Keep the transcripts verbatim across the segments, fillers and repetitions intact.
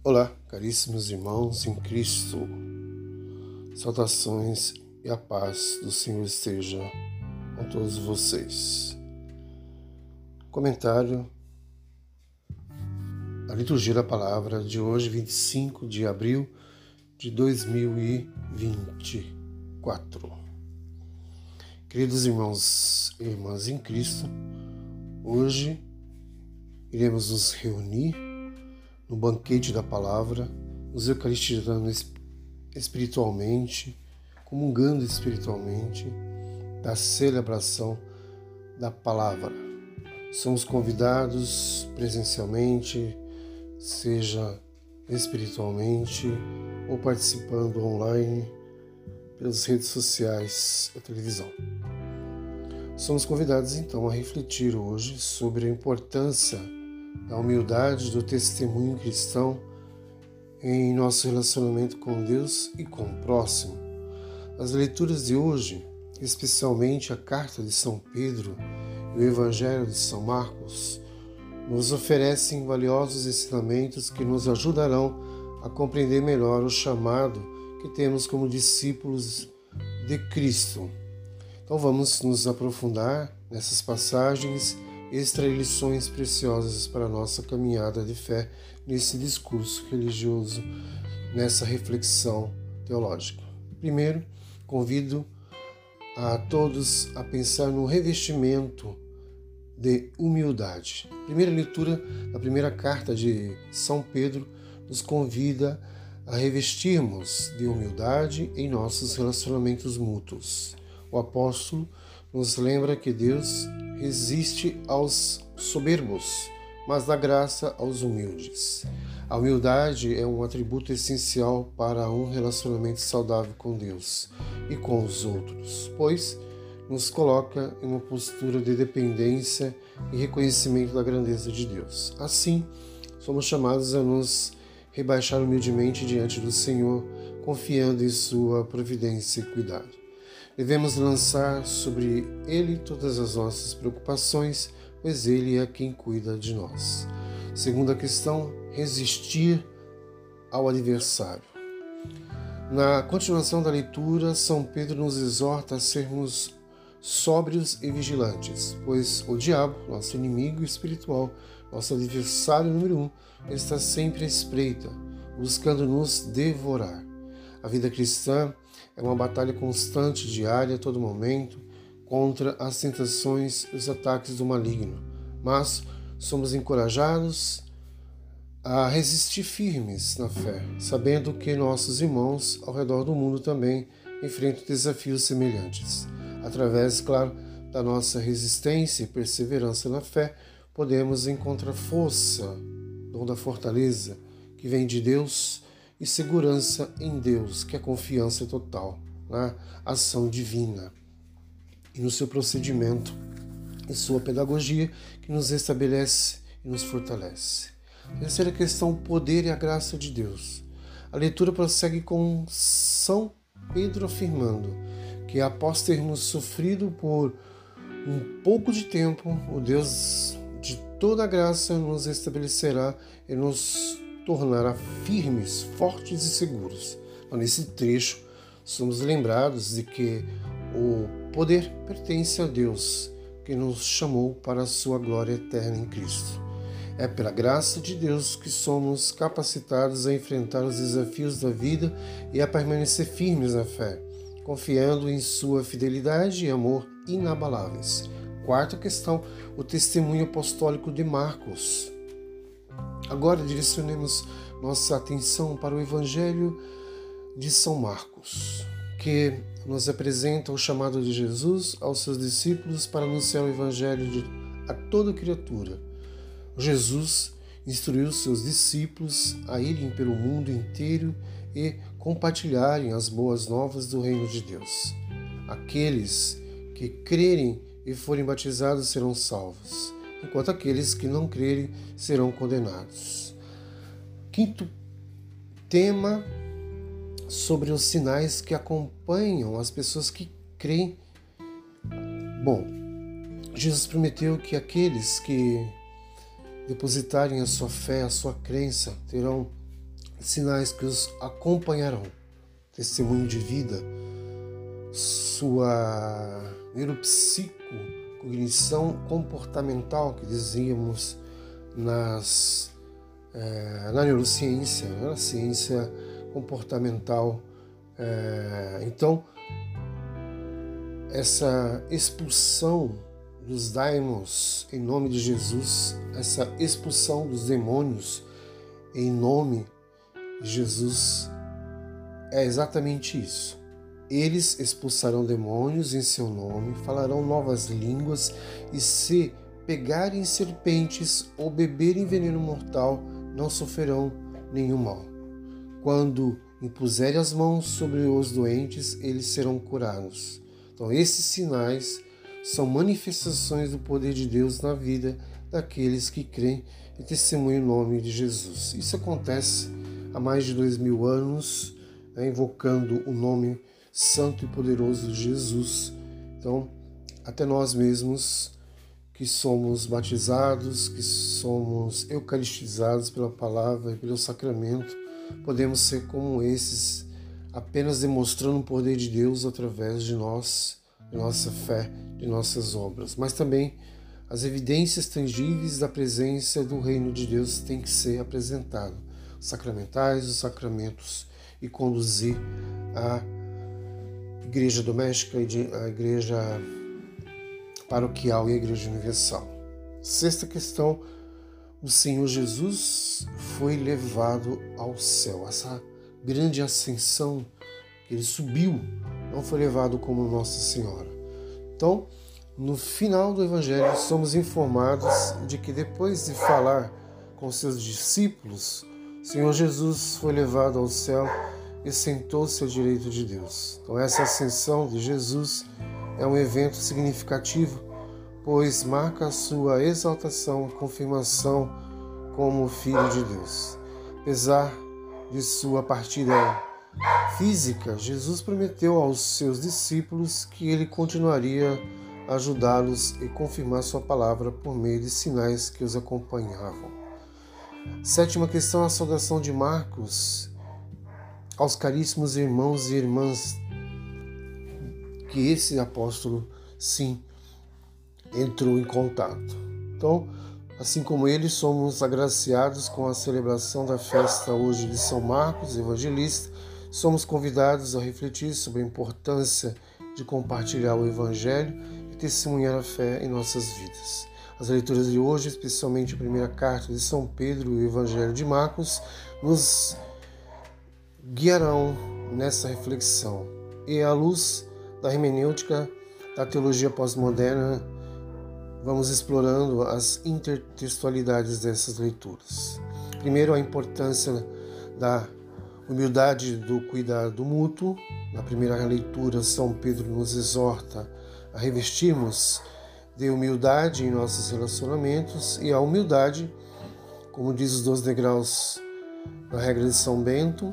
Olá, caríssimos irmãos em Cristo. Saudações e a paz do Senhor esteja com todos vocês. Comentário da liturgia da palavra de hoje, vinte e cinco de abril de dois mil e vinte e quatro. Queridos irmãos e irmãs em Cristo, hoje iremos nos reunir no banquete da palavra, nos eucaristizando espiritualmente, comungando espiritualmente da celebração da palavra. Somos convidados presencialmente, seja espiritualmente ou participando online pelas redes sociais e televisão. Somos convidados então a refletir hoje sobre a importância da humildade do testemunho cristão em nosso relacionamento com Deus e com o próximo. As leituras de hoje, especialmente a carta de São Pedro e o Evangelho de São Marcos, nos oferecem valiosos ensinamentos que nos ajudarão a compreender melhor o chamado que temos como discípulos de Cristo. Então vamos nos aprofundar nessas passagens e extrair lições preciosas para a nossa caminhada de fé nesse discurso religioso, nessa reflexão teológica. Primeiro, convido a todos a pensar no revestimento de humildade. A primeira leitura da primeira carta de São Pedro nos convida a revestirmos de humildade em nossos relacionamentos mútuos. O apóstolo nos lembra que Deus resiste aos soberbos, mas dá graça aos humildes. A humildade é um atributo essencial para um relacionamento saudável com Deus e com os outros, pois nos coloca em uma postura de dependência e reconhecimento da grandeza de Deus. Assim, somos chamados a nos rebaixar humildemente diante do Senhor, confiando em sua providência e cuidado. Devemos lançar sobre Ele todas as nossas preocupações, pois Ele é quem cuida de nós. Segunda questão, resistir ao adversário. Na continuação da leitura, São Pedro nos exorta a sermos sóbrios e vigilantes, pois o diabo, nosso inimigo espiritual, nosso adversário número um, está sempre à espreita, buscando nos devorar. A vida cristã é uma batalha constante, diária, a todo momento, contra as tentações e os ataques do maligno. Mas somos encorajados a resistir firmes na fé, sabendo que nossos irmãos ao redor do mundo também enfrentam desafios semelhantes. Através, claro, da nossa resistência e perseverança na fé, podemos encontrar força, dom da fortaleza, que vem de Deus, e segurança em Deus, que é confiança total na ação divina e no seu procedimento e sua pedagogia, que nos estabelece e nos fortalece. Terceira questão, o poder e a graça de Deus. A leitura prossegue com São Pedro afirmando que após termos sofrido por um pouco de tempo, o Deus de toda a graça nos estabelecerá e nos tornará firmes, fortes e seguros. Então, nesse trecho, somos lembrados de que o poder pertence a Deus, que nos chamou para a sua glória eterna em Cristo. É pela graça de Deus que somos capacitados a enfrentar os desafios da vida e a permanecer firmes na fé, confiando em sua fidelidade e amor inabaláveis. Quarta questão, o testemunho apostólico de Marcos. Agora direcionemos nossa atenção para o Evangelho de São Marcos, que nos apresenta o chamado de Jesus aos seus discípulos para anunciar o Evangelho de, a toda criatura. Jesus instruiu seus discípulos a irem pelo mundo inteiro e compartilharem as boas novas do reino de Deus. Aqueles que crerem e forem batizados serão salvos, enquanto aqueles que não crerem serão condenados. Quinto tema, sobre os sinais que acompanham as pessoas que creem. Bom, Jesus prometeu que aqueles que depositarem a sua fé, a sua crença, terão sinais que os acompanharão: testemunho de vida, sua neuropsico, cognição comportamental, que dizíamos nas, é, na neurociência, na ciência comportamental. É, então, essa expulsão dos daimons em nome de Jesus, essa expulsão dos demônios em nome de Jesus, é exatamente isso. Eles expulsarão demônios em seu nome, falarão novas línguas, e se pegarem serpentes ou beberem veneno mortal, não sofrerão nenhum mal. Quando impuserem as mãos sobre os doentes, eles serão curados. Então, esses sinais são manifestações do poder de Deus na vida daqueles que creem e testemunham o nome de Jesus. Isso acontece há mais de dois mil anos, né, invocando o nome santo e poderoso de Jesus. Então, até nós mesmos que somos batizados, que somos eucaristizados pela palavra e pelo sacramento, podemos ser como esses, apenas demonstrando o poder de Deus através de nós, de nossa fé, de nossas obras. Mas também as evidências tangíveis da presença do reino de Deus têm que ser apresentadas, os sacramentais, os sacramentos, e conduzir a igreja doméstica, a igreja paroquial e a igreja universal. Sexta questão: o Senhor Jesus foi levado ao céu. Essa grande ascensão, que ele subiu, não foi levado como Nossa Senhora. Então, no final do Evangelho, somos informados de que depois de falar com seus discípulos, o Senhor Jesus foi levado ao céu e sentou-se à direita de Deus. Então, essa ascensão de Jesus é um evento significativo, pois marca a sua exaltação, confirmação como Filho de Deus. Apesar de sua partida física, Jesus prometeu aos seus discípulos que ele continuaria a ajudá-los e confirmar sua palavra por meio de sinais que os acompanhavam. Sétima questão: a saudação de Marcos aos caríssimos irmãos e irmãs, que esse apóstolo, sim, entrou em contato. Então, assim como ele, somos agraciados com a celebração da festa hoje de São Marcos, evangelista. Somos convidados a refletir sobre a importância de compartilhar o Evangelho e testemunhar a fé em nossas vidas. As leituras de hoje, especialmente a primeira carta de São Pedro e o Evangelho de Marcos, nos guiarão nessa reflexão. E à luz da hermenêutica da teologia pós-moderna, vamos explorando as intertextualidades dessas leituras. Primeiro, a importância da humildade do cuidado mútuo. Na primeira leitura, São Pedro nos exorta a revestirmos de humildade em nossos relacionamentos, e a humildade, como diz os doze degraus da regra de São Bento,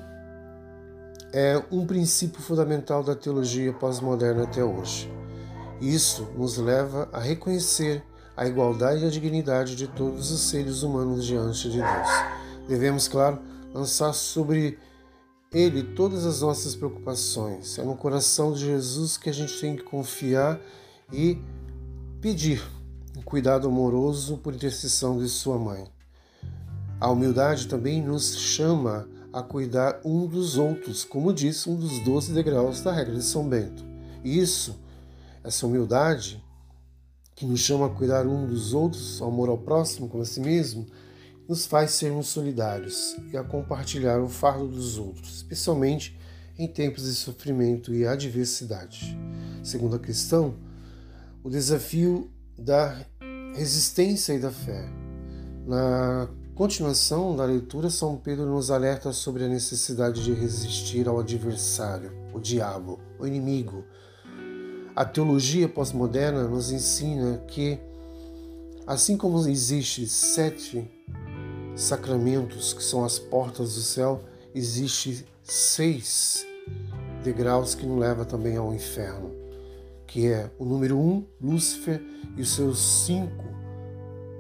é um princípio fundamental da teologia pós-moderna até hoje. Isso nos leva a reconhecer a igualdade e a dignidade de todos os seres humanos diante de Deus. Devemos, claro, lançar sobre Ele todas as nossas preocupações. É no coração de Jesus que a gente tem que confiar e pedir um cuidado amoroso por intercessão de sua mãe. A humildade também nos chama a cuidar um dos outros, como diz um dos doze degraus da regra de São Bento. E isso, essa humildade que nos chama a cuidar um dos outros, ao amor ao próximo como a si mesmo, nos faz sermos solidários e a compartilhar o fardo dos outros, especialmente em tempos de sofrimento e adversidade. Segunda questão: o desafio da resistência e da fé. Na continuação da leitura, São Pedro nos alerta sobre a necessidade de resistir ao adversário, o diabo, o inimigo. A teologia pós-moderna nos ensina que, assim como existem sete sacramentos, que são as portas do céu, existem seis degraus que nos levam também ao inferno, que é o número um, Lúcifer, e os seus cinco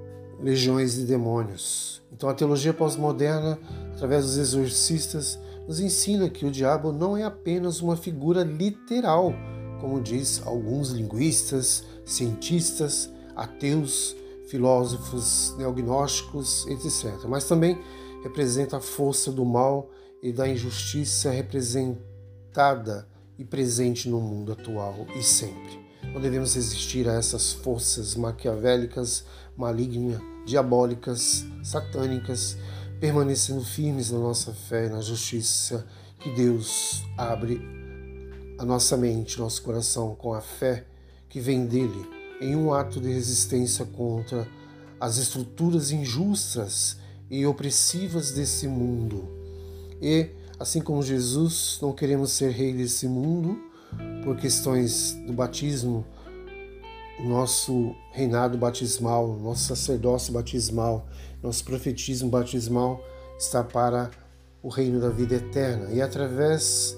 legiões de demônios. Então a teologia pós-moderna, através dos exorcistas, nos ensina que o diabo não é apenas uma figura literal, como diz alguns linguistas, cientistas, ateus, filósofos neognósticos, etcétera, mas também representa a força do mal e da injustiça representada e presente no mundo atual e sempre. Não devemos resistir a essas forças maquiavélicas, malignas, diabólicas, satânicas, permanecendo firmes na nossa fé e na justiça que Deus abre a nossa mente, nosso coração com a fé que vem dele, em um ato de resistência contra as estruturas injustas e opressivas desse mundo. E, assim como Jesus, não queremos ser rei desse mundo por questões do batismo, o nosso reinado batismal, nosso sacerdócio batismal, nosso profetismo batismal está para o reino da vida eterna. E através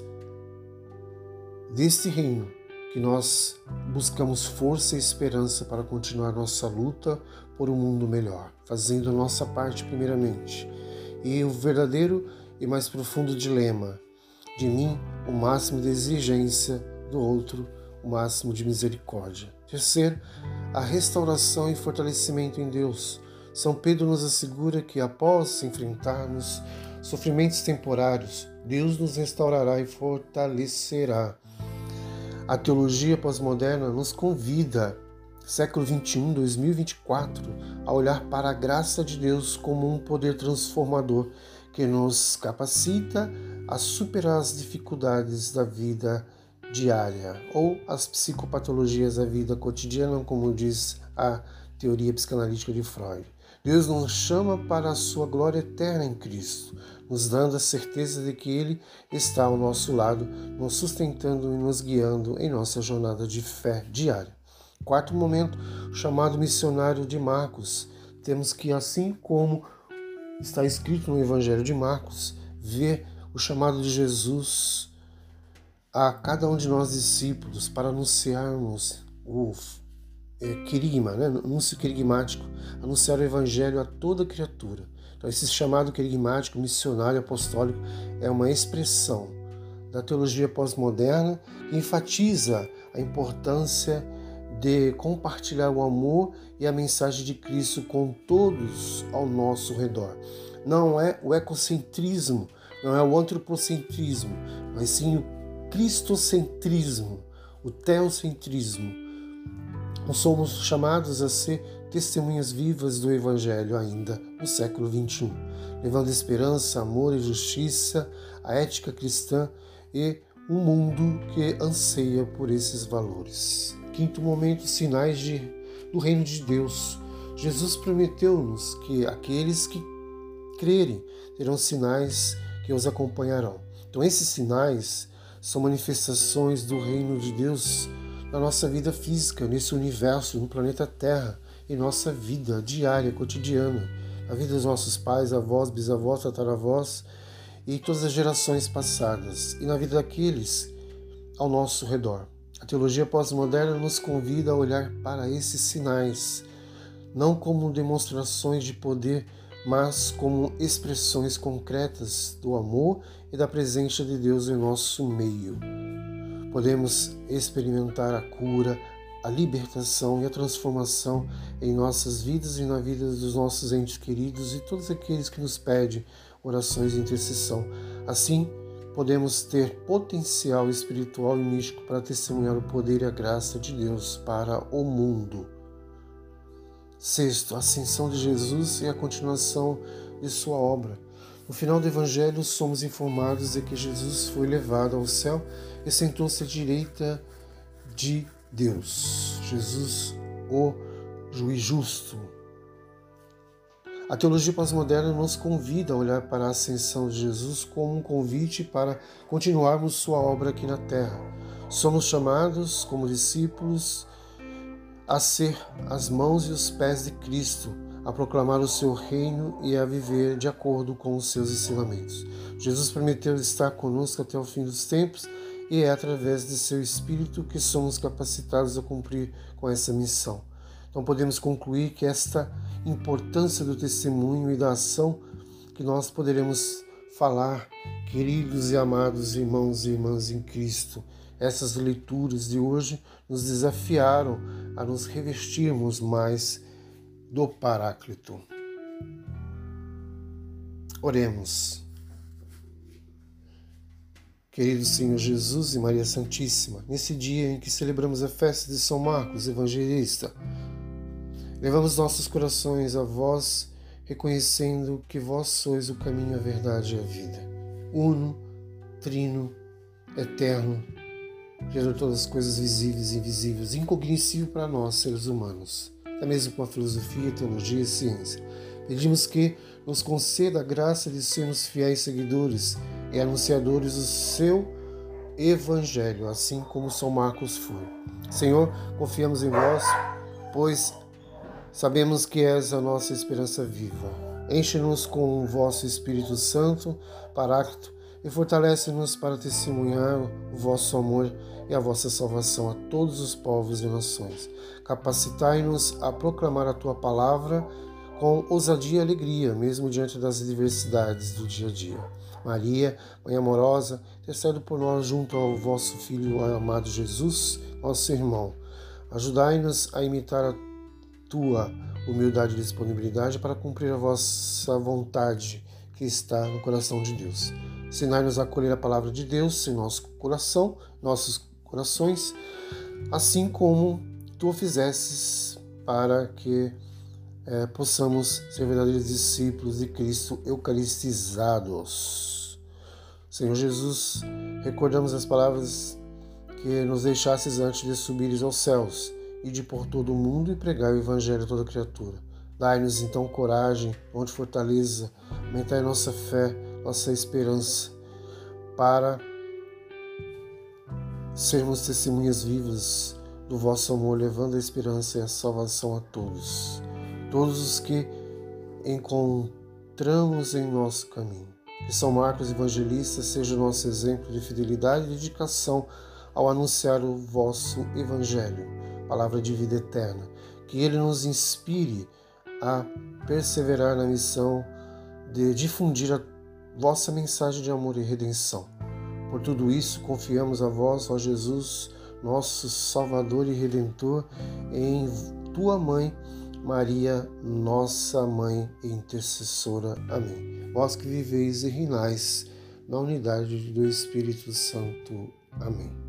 deste reino que nós buscamos força e esperança para continuar nossa luta por um mundo melhor, fazendo a nossa parte primeiramente. E o verdadeiro e mais profundo dilema: de mim o máximo de exigência, do outro o máximo de misericórdia. Terceiro, a restauração e fortalecimento em Deus. São Pedro nos assegura que após enfrentarmos sofrimentos temporários, Deus nos restaurará e fortalecerá. A teologia pós-moderna nos convida, século vinte e um, dois mil e vinte e quatro, a olhar para a graça de Deus como um poder transformador que nos capacita a superar as dificuldades da vida diária ou as psicopatologias da vida cotidiana, como diz a teoria psicanalítica de Freud. Deus nos chama para a sua glória eterna em Cristo, nos dando a certeza de que Ele está ao nosso lado, nos sustentando e nos guiando em nossa jornada de fé diária. Quarto momento, o chamado missionário de Marcos. Temos que, assim como está escrito no Evangelho de Marcos, ver o chamado de Jesus a cada um de nós discípulos para anunciarmos o é, querigma, né? Anúncio querigmático, anunciar o Evangelho a toda criatura. Então, esse chamado querigmático, missionário, apostólico, é uma expressão da teologia pós-moderna que enfatiza a importância de compartilhar o amor e a mensagem de Cristo com todos ao nosso redor. Não é o ecocentrismo, não é o antropocentrismo, mas sim o cristocentrismo, o teocentrismo. Nós somos chamados a ser testemunhas vivas do Evangelho ainda no século vinte e um, levando esperança, amor e justiça, a ética cristã e um mundo que anseia por esses valores. Quinto momento, sinais de, do reino de Deus. Jesus prometeu-nos que aqueles que crerem terão sinais que os acompanharão. Então esses sinais são manifestações do reino de Deus na nossa vida física, nesse universo, no planeta Terra, em nossa vida diária, cotidiana, na vida dos nossos pais, avós, bisavós, tataravós e todas as gerações passadas, e na vida daqueles ao nosso redor. A teologia pós-moderna nos convida a olhar para esses sinais, não como demonstrações de poder, mas como expressões concretas do amor e da presença de Deus em nosso meio. Podemos experimentar a cura, a libertação e a transformação em nossas vidas e na vida dos nossos entes queridos e todos aqueles que nos pedem orações de intercessão. Assim, podemos ter potencial espiritual e místico para testemunhar o poder e a graça de Deus para o mundo. Sexto, a ascensão de Jesus e a continuação de sua obra. No final do Evangelho, somos informados de que Jesus foi levado ao céu e sentou-se à direita de Deus. Jesus, o juiz justo. A teologia pós-moderna nos convida a olhar para a ascensão de Jesus como um convite para continuarmos sua obra aqui na terra. Somos chamados, como discípulos, a ser as mãos e os pés de Cristo, a proclamar o seu reino e a viver de acordo com os seus ensinamentos. Jesus prometeu estar conosco até o fim dos tempos e é através de seu Espírito que somos capacitados a cumprir com essa missão. Então podemos concluir que esta importância do testemunho e da ação que nós poderemos falar, queridos e amados irmãos e irmãs em Cristo. Essas leituras de hoje nos desafiaram a nos revestirmos mais do Paráclito. Oremos. Querido Senhor Jesus e Maria Santíssima, nesse dia em que celebramos a festa de São Marcos Evangelista, levamos nossos corações a vós, reconhecendo que vós sois o caminho, a verdade e a vida. Uno, trino, eterno, Criador de todas as coisas visíveis e invisíveis, incognoscível para nós, seres humanos, até mesmo com a filosofia, teologia e ciência. Pedimos que nos conceda a graça de sermos fiéis seguidores e anunciadores do seu Evangelho, assim como São Marcos foi. Senhor, confiamos em vós, pois sabemos que és a nossa esperança viva. Enche-nos com o vosso Espírito Santo, Paráclito, e fortalece-nos para testemunhar o vosso amor e a vossa salvação a todos os povos e nações. Capacitai-nos a proclamar a tua palavra com ousadia e alegria, mesmo diante das adversidades do dia a dia. Maria, Mãe amorosa, intercede por nós junto ao vosso Filho amado Jesus, nosso irmão. Ajudai-nos a imitar a tua humildade e disponibilidade para cumprir a vossa vontade que está no coração de Deus. Ensinai-nos a acolher a palavra de Deus em nosso coração, nossos corações, assim como tu o fizesses, para que é, possamos ser verdadeiros discípulos de Cristo eucaristizados. Senhor Jesus, recordamos as palavras que nos deixasses antes de subires aos céus, e de por todo o mundo e pregar o Evangelho a toda criatura. Dai-nos então coragem, onde fortaleza, aumentai nossa fé, nossa esperança, para sermos testemunhas vivas do vosso amor, levando a esperança e a salvação a todos, todos os que encontramos em nosso caminho. Que São Marcos Evangelista seja o nosso exemplo de fidelidade e dedicação ao anunciar o vosso Evangelho, palavra de vida eterna. Que ele nos inspire a perseverar na missão de difundir a vossa mensagem de amor e redenção. Por tudo isso, confiamos a vós, ó Jesus, nosso Salvador e Redentor, em tua Mãe, Maria, nossa Mãe e Intercessora. Amém. Vós que viveis e reinais na unidade do Espírito Santo. Amém.